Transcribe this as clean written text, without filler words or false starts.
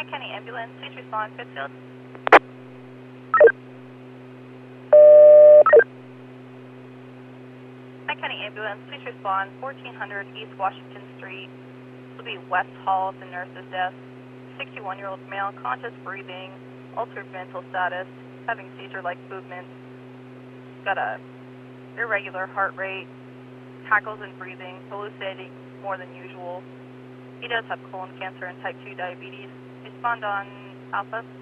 Hi, County Ambulance. Please respond. Pittsfield. Hi, County Ambulance. Please respond. 1400 East Washington Street. This will be West Hall at the nurse's desk. 61-year-old male, conscious breathing, altered mental status, having seizure-like movements. Got a irregular heart rate, hackles and breathing, hallucinating more than usual. He does have colon cancer and type 2 diabetes. Respond on Alpha.